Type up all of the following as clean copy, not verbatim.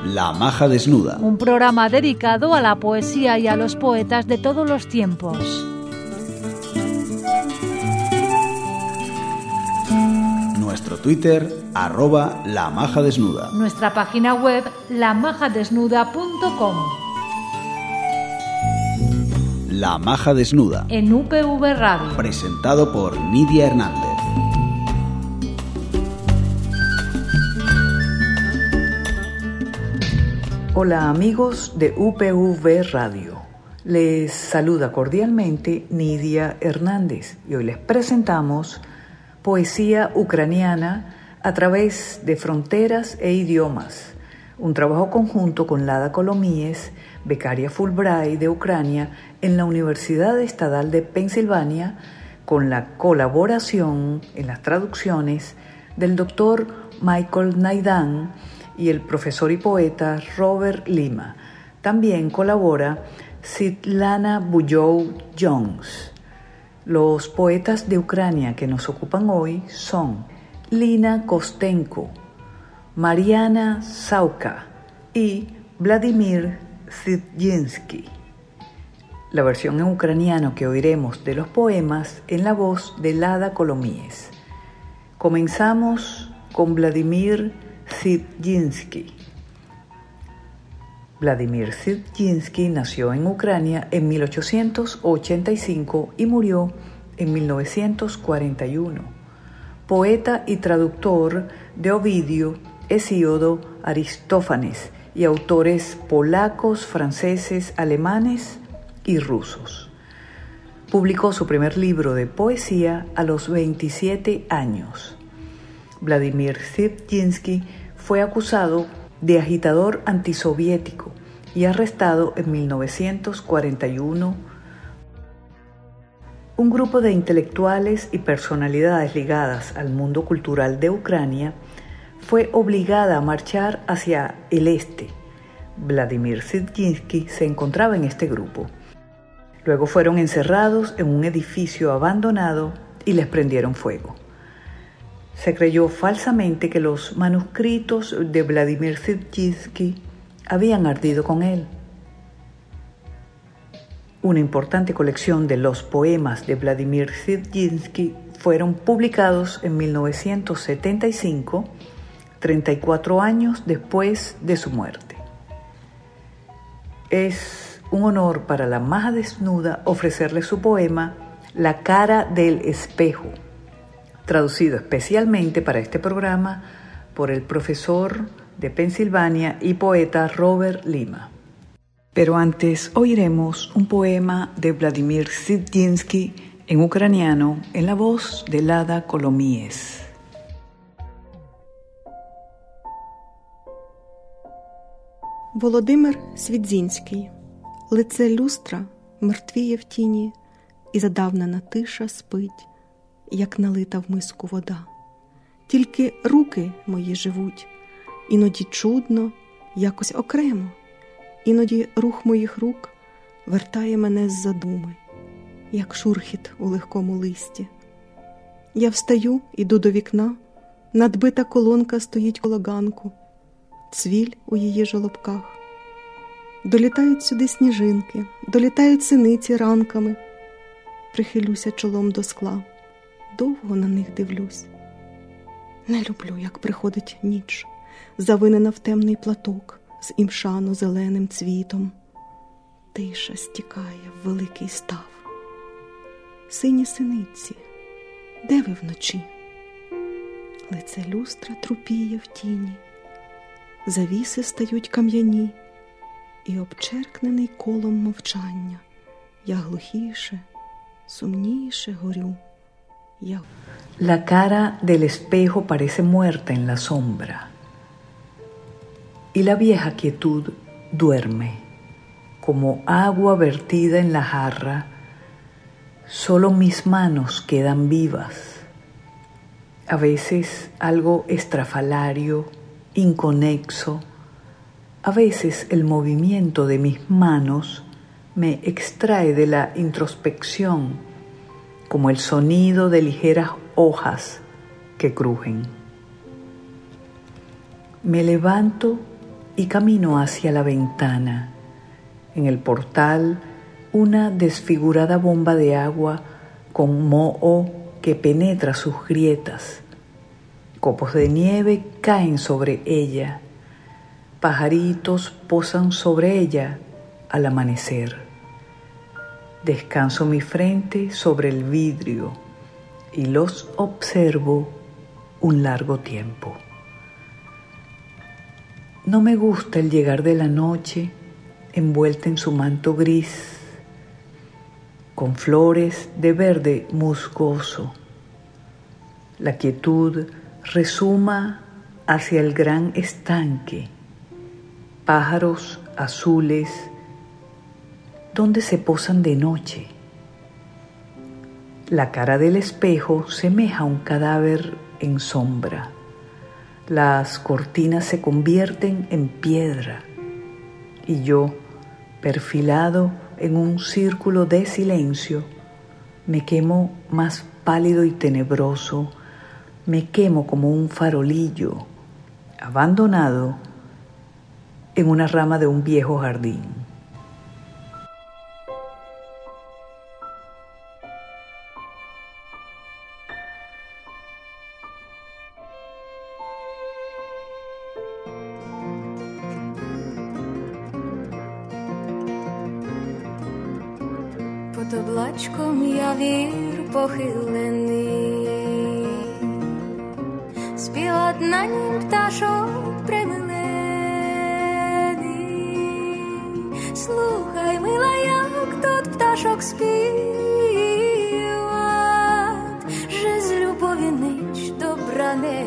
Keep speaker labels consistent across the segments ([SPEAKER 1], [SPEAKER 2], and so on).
[SPEAKER 1] La Maja Desnuda.
[SPEAKER 2] Un programa dedicado a la poesía y a los poetas de todos los tiempos.
[SPEAKER 1] Nuestro Twitter, @lamajadesnuda.
[SPEAKER 2] Nuestra página web, lamajadesnuda.com.
[SPEAKER 1] La Maja Desnuda.
[SPEAKER 2] En UPV Radio.
[SPEAKER 1] Presentado por Nidia Hernández.
[SPEAKER 3] Hola amigos de UPV Radio. Les saluda cordialmente Nidia Hernández y hoy les presentamos poesía ucraniana a través de fronteras e idiomas, un trabajo conjunto con Lada Colomies, becaria Fulbright de Ucrania en la Universidad Estatal de Pensilvania, con la colaboración en las traducciones del doctor Michael Naidan y el profesor y poeta Robert Lima. También colabora Svitlana Bujou-Jones. Los poetas de Ucrania que nos ocupan hoy son Lina Kostenko, Mariana Sauka y Vladimir Zhidzinski. La versión en ucraniano que oiremos de los poemas en la voz de Lada Colomies. Comenzamos con Vladimir Zhidzinski. Vladimir Zhidzinski nació en Ucrania en 1885 y murió en 1941. Poeta y traductor de Ovidio, Hesíodo, Aristófanes y autores polacos, franceses, alemanes y rusos. Publicó su primer libro de poesía a los 27 años. Vladimir Zhidzinski fue acusado de agitador antisoviético y arrestado en 1941. Un grupo de intelectuales y personalidades ligadas al mundo cultural de Ucrania fue obligada a marchar hacia el este. Vladimir Zhidzinski se encontraba en este grupo. Luego fueron encerrados en un edificio abandonado y les prendieron fuego. Se creyó falsamente que los manuscritos de Vladimir Zhidzinski habían ardido con él. Una importante colección de los poemas de Vladimir Zhidzinski fueron publicados en 1975, 34 años después de su muerte. Es un honor para la Maja Desnuda ofrecerle su poema La cara del espejo, traducido especialmente para este programa por el profesor de Pensilvania y poeta Robert Lima. Pero antes oiremos un poema de Vladimir Zhidzinski en ucraniano en la voz de Lada Colomies.
[SPEAKER 4] Володимир Свідзінський. Лице люстра мертвіє в тіні, і задавнена тиша спить, як налита в миску вода. Тільки руки мої живуть, іноді чудно, якось окремо. Іноді рух моїх рук вертає мене з задуми, як шурхіт у легкому листі. Я встаю, іду до вікна, надбита колонка стоїть коло ганку, цвіль у її жолобках. Долітають сюди сніжинки, долітають синиці ранками. Прихилюся чолом до скла, довго на них дивлюсь. Не люблю, як приходить ніч, завинена в темний платок з імшано-зеленим цвітом. Тиша стікає в великий став. Сині синиці, де ви вночі? Лице люстра трупіє в тіні, завіси стають кам'яні, і обчеркнений колом мовчання, я глухіше, сумніше горю.
[SPEAKER 3] La cara del espejo parece muerta en la sombra, y la vieja quietud duerme, como agua vertida en la jarra. Solo mis manos quedan vivas, a veces algo estrafalario, inconexo. A veces el movimiento de mis manos me extrae de la introspección, como el sonido de ligeras hojas que crujen. Me levanto y camino hacia la ventana. En el portal, una desfigurada bomba de agua con moho que penetra sus grietas. Copos de nieve caen sobre ella. Pajaritos posan sobre ella al amanecer. Descanso mi frente sobre el vidrio y los observo un largo tiempo. No me gusta el llegar de la noche envuelta en su manto gris, con flores de verde musgoso. La quietud resuma hacia el gran estanque, pájaros azules donde se posan de noche. La cara del espejo semeja un cadáver en sombra. Las cortinas se convierten en piedra y yo, perfilado en un círculo de silencio, me quemo más pálido y tenebroso, me quemo como un farolillo abandonado en una rama de un viejo jardín.
[SPEAKER 5] Під облачком явір похилений, співа на нім пташок примилений. Слухай, мила, як тут пташок співать, же з любові ніч добра не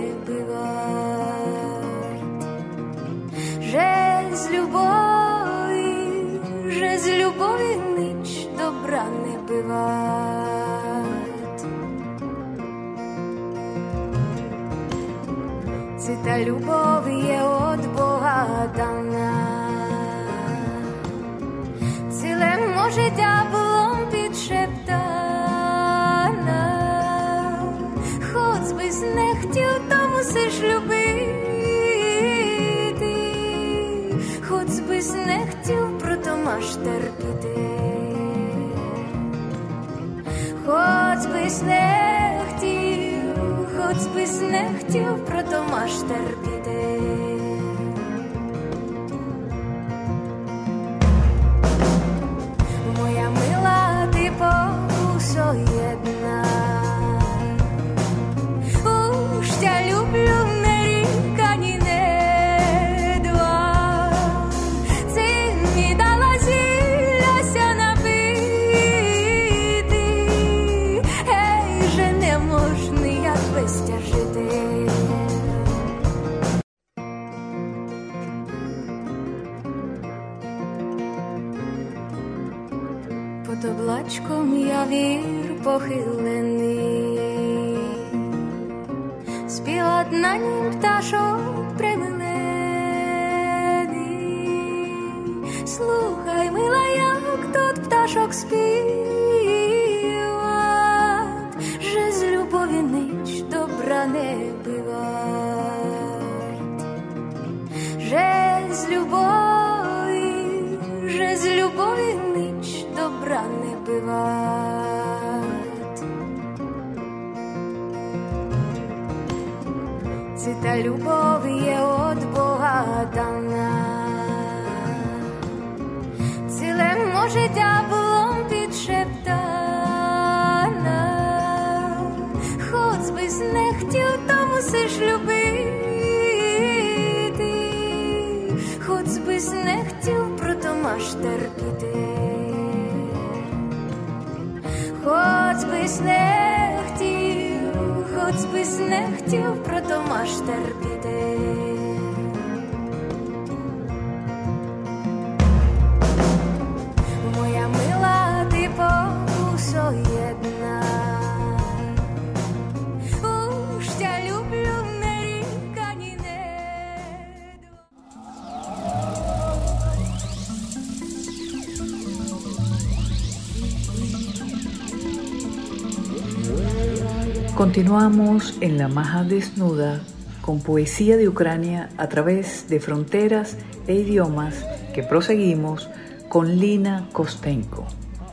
[SPEAKER 5] бивать, же з любові ніч добра не бивать. Це та любов є от Бога дана, цілемо життя було підшептана. Хоч би не хотів, то мусиш любити, хоч би не хотів, прото маш терпіти. Хоч бись не хотів, прото маш терпіти. Моя мила, ти повусо єдна, уж тя люблю не ріка, ні не два. Ти мені дала зілляся напити, ей, же не можна як без тя жити. Під облачком явір похилений, співа на нім пташок примилений. Слухай, мила, як тут пташок співать, же з любові ніч добра не бивать, же з любові ніч добра не бивать. Це та любов є от Бога дана, цілемо життя було підшептана. Хоч би не хотів, то мусиш любити, хоч би не хотів, прото маш терпіти. Хоч би не хотів, прото маш терпіти. Моя мила, ти повусо єдна, уж тя люблю не ріка, ні не два.
[SPEAKER 3] Continuamos en La Maja Desnuda con poesía de Ucrania a través de fronteras e idiomas que proseguimos con Lina Kostenko.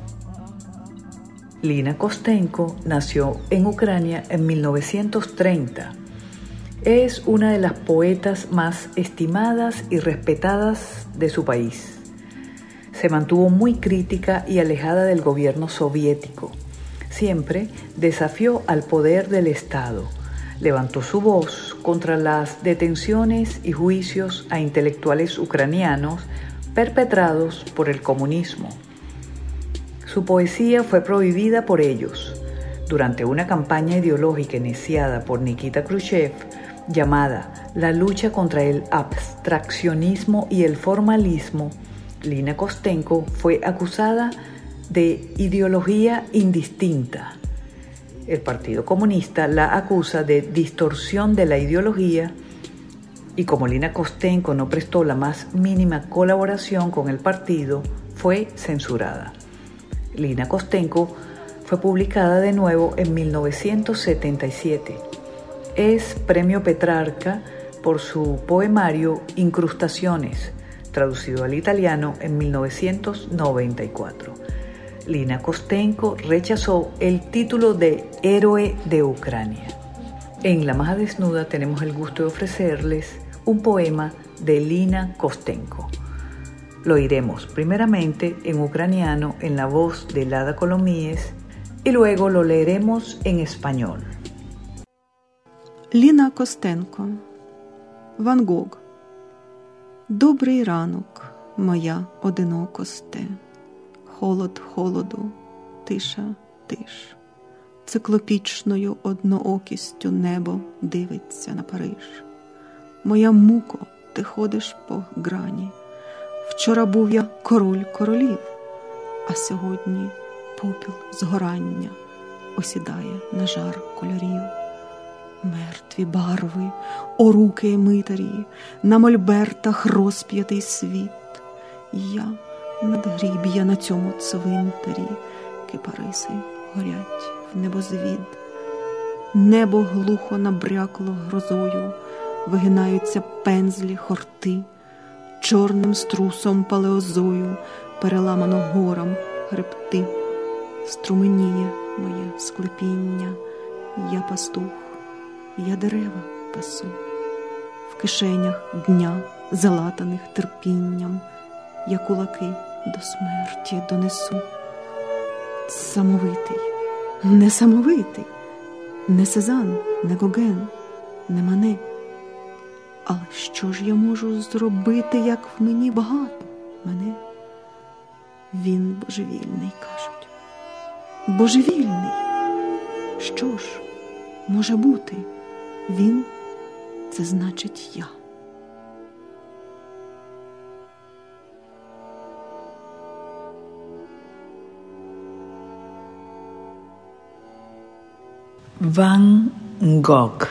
[SPEAKER 3] Lina Kostenko nació en Ucrania en 1930. Es una de las poetas más estimadas y respetadas de su país. Se mantuvo muy crítica y alejada del gobierno soviético. Siempre desafió al poder del Estado. Levantó su voz contra las detenciones y juicios a intelectuales ucranianos perpetrados por el comunismo. Su poesía fue prohibida por ellos. Durante una campaña ideológica iniciada por Nikita Khrushchev, llamada La lucha contra el abstraccionismo y el formalismo, Lina Kostenko fue acusada de ideología indistinta. El Partido Comunista la acusa de distorsión de la ideología y como Lina Kostenko no prestó la más mínima colaboración con el partido, fue censurada. Lina Kostenko fue publicada de nuevo en 1977. Es premio Petrarca por su poemario Incrustaciones, traducido al italiano en 1994. Lina Kostenko rechazó el título de Héroe de Ucrania. En La Maja Desnuda tenemos el gusto de ofrecerles un poema de Lina Kostenko. Lo oiremos primeramente en ucraniano en la voz de Lada Colomíes y luego lo leeremos en español.
[SPEAKER 4] Ліна Костенко. Ван Гог. Добрий ранок, моя одинокосте. Холод холоду, тиша тиш. Циклопічною одноокістю небо дивиться на Париж. Моя муко, ти ходиш по грані. Вчора був я король королів, а сьогодні попіл згорання осідає на жар кольорів. Мертві барви, о руки митарі, на мольбертах розп'ятий світ. Я надгріб'я на цьому цвинтарі, кипариси горять в небозвід. Небо глухо набрякло грозою, вигинаються пензлі хорти, чорним струсом палеозою переламано горам хребти. Струменіє моє склепіння, я пастух, я дерева пасу. В кишенях дня, залатаних терпінням, я кулаки до смерті донесу. Самовитий, несамовитий, не Сезанн, не Гоген, не Мане. Але що ж я можу зробити, як в мені багато мене? Він божевільний, кажуть. Божевільний. Що ж може бути? Він – це значить я.
[SPEAKER 3] Van Gogh.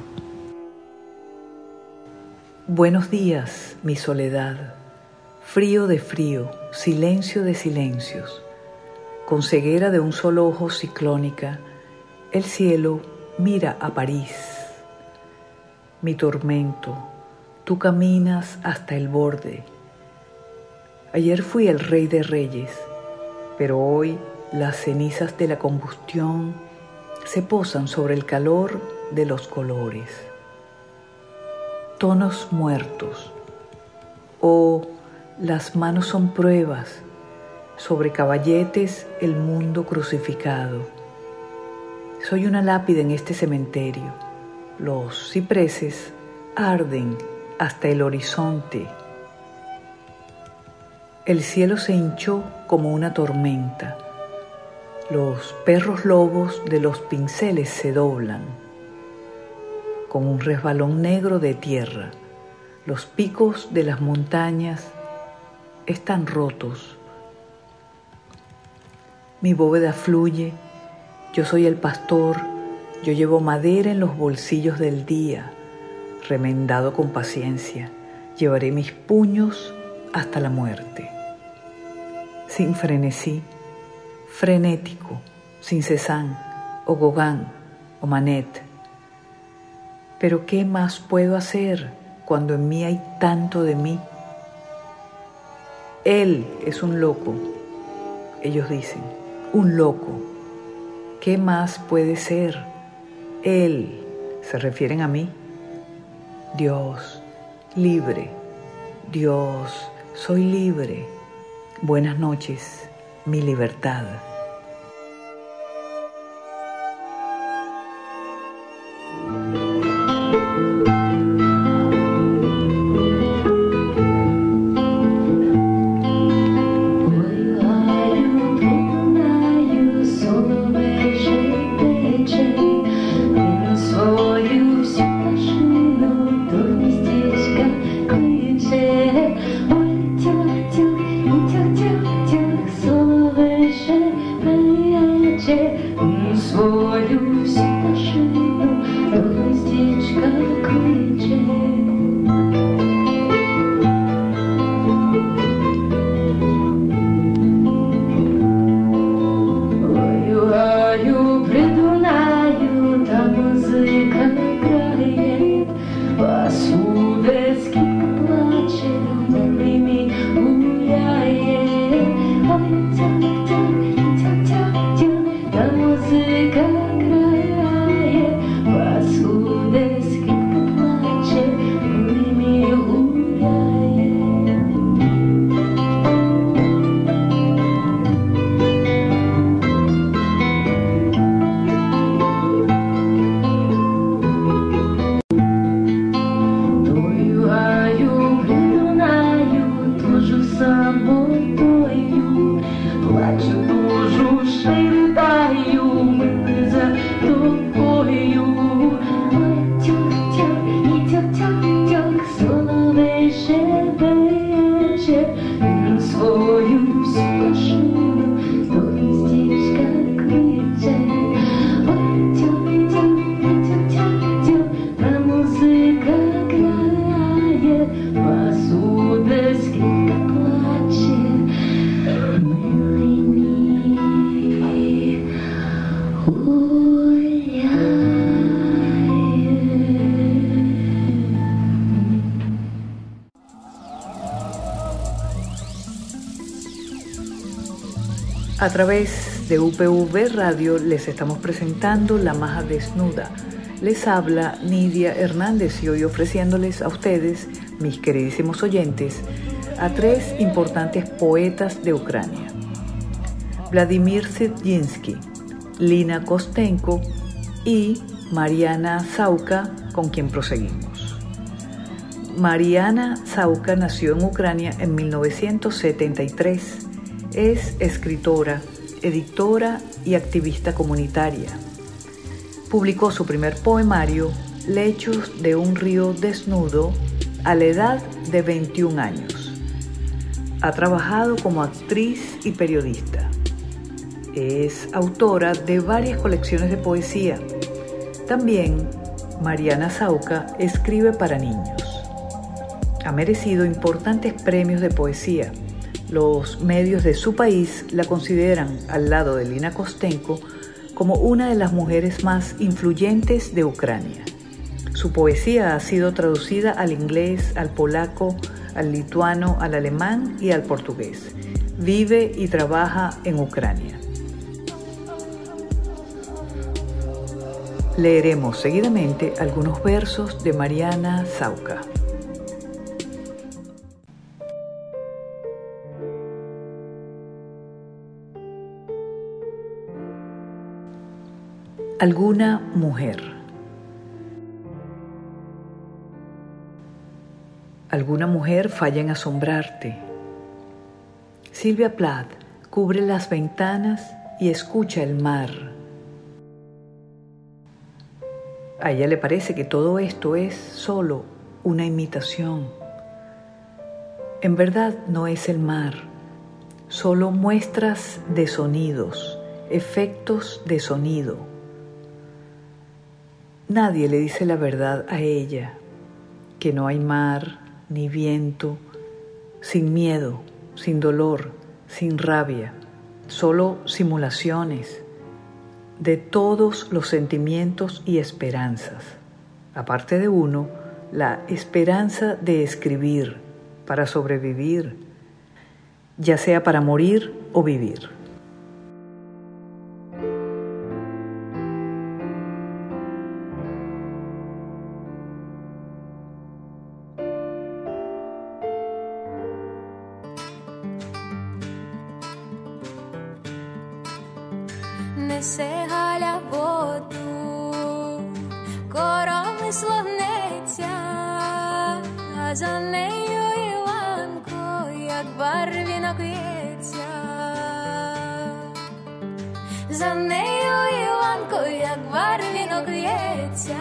[SPEAKER 3] Buenos días, mi soledad, frío de frío, silencio de silencios. Con ceguera de un solo ojo ciclónica, el cielo mira a París. Mi tormento, tú caminas hasta el borde. Ayer fui el rey de reyes, pero hoy las cenizas de la combustión se posan sobre el calor de los colores. Tonos muertos. Oh, las manos son pruebas, sobre caballetes el mundo crucificado. Soy una lápida en este cementerio. Los cipreses arden hasta el horizonte. El cielo se hinchó como una tormenta. Los perros lobos de los pinceles se doblan. Con un resbalón negro de tierra, los picos de las montañas están rotos. Mi bóveda fluye, yo soy el pastor, yo llevo madera en los bolsillos del día, remendado con paciencia, llevaré mis puños hasta la muerte. Sin frenesí, frenético, sin Cézanne o Gauguin o Manet. Pero ¿qué más puedo hacer cuando en mí hay tanto de mí? Él es un loco, ellos dicen, un loco. ¿Qué más puede ser? Él, ¿se refieren a mí? Dios, libre. Dios, soy libre. Buenas noches, mi libertad. A través de UPV Radio les estamos presentando La Maja Desnuda. Les habla Nidia Hernández y hoy ofreciéndoles a ustedes, mis queridísimos oyentes, a tres importantes poetas de Ucrania: Vladimir Serginsky, Lina Kostenko y Mariana Sauka, con quien proseguimos. Mariana Sauka nació en Ucrania en 1973. Es escritora, editora y activista comunitaria. Publicó su primer poemario, Lechos de un río desnudo, a la edad de 21 años. Ha trabajado como actriz y periodista. Es autora de varias colecciones de poesía. También Mariana Sauka escribe para niños. Ha merecido importantes premios de poesía. Los medios de su país la consideran, al lado de Lina Kostenko, como una de las mujeres más influyentes de Ucrania. Su poesía ha sido traducida al inglés, al polaco, al lituano, al alemán y al portugués. Vive y trabaja en Ucrania. Leeremos seguidamente algunos versos de Mariana Sauka. Alguna mujer. Alguna mujer falla en asombrarte. Sylvia Plath cubre las ventanas y escucha el mar. A ella le parece que todo esto es solo una imitación. En verdad no es el mar, solo muestras de sonidos, efectos de sonido. Nadie le dice la verdad a ella, que no hay mar ni viento, sin miedo, sin dolor, sin rabia, solo simulaciones de todos los sentimientos y esperanzas. aparte de uno, la esperanza de escribir para sobrevivir, ya sea para morir o vivir.
[SPEAKER 5] Несе Галя воду, коромисло гнеться, а за нею Іванко, як барвінок в'ється. За нею Іванко, як барвінок в'ється.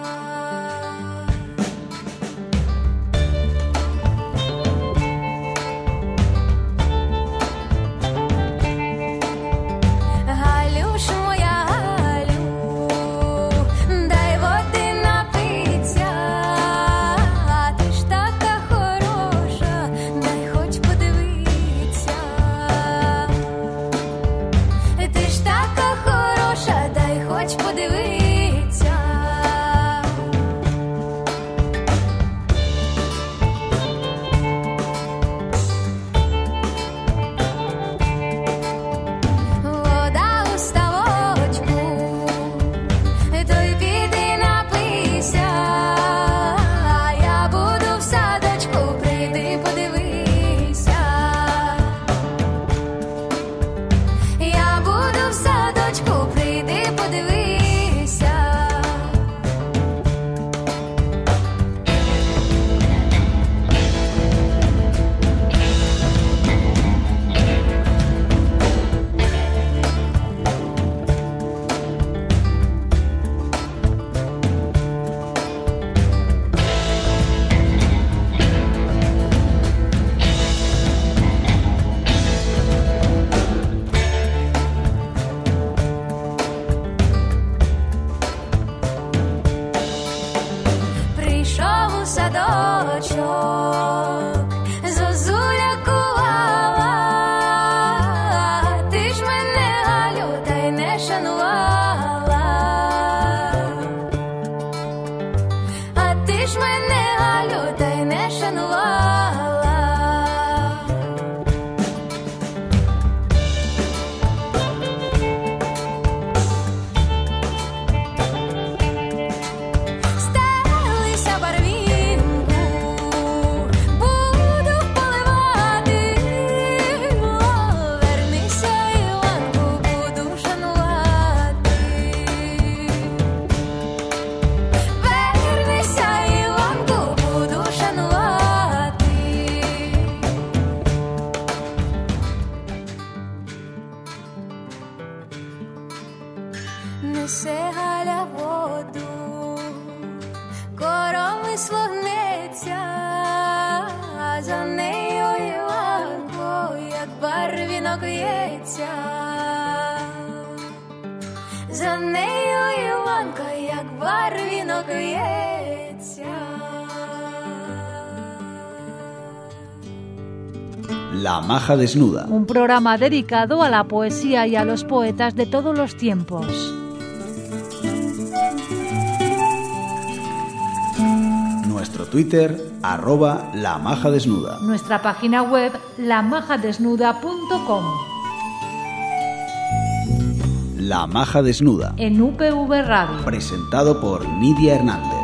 [SPEAKER 6] Несе Галя воду, коромисло гнеться, а за нею Іванко, як барвінок в'ється. За нею Іванко, як барвінок в'ється.
[SPEAKER 1] La Maja Desnuda.
[SPEAKER 2] Un programa dedicado a la poesía y a los poetas de todos los tiempos.
[SPEAKER 1] Nuestro Twitter, @lamajadesnuda.
[SPEAKER 2] Nuestra página web, lamajadesnuda.com.
[SPEAKER 1] La Maja Desnuda.
[SPEAKER 2] En UPV Radio.
[SPEAKER 1] Presentado por Nidia Hernández.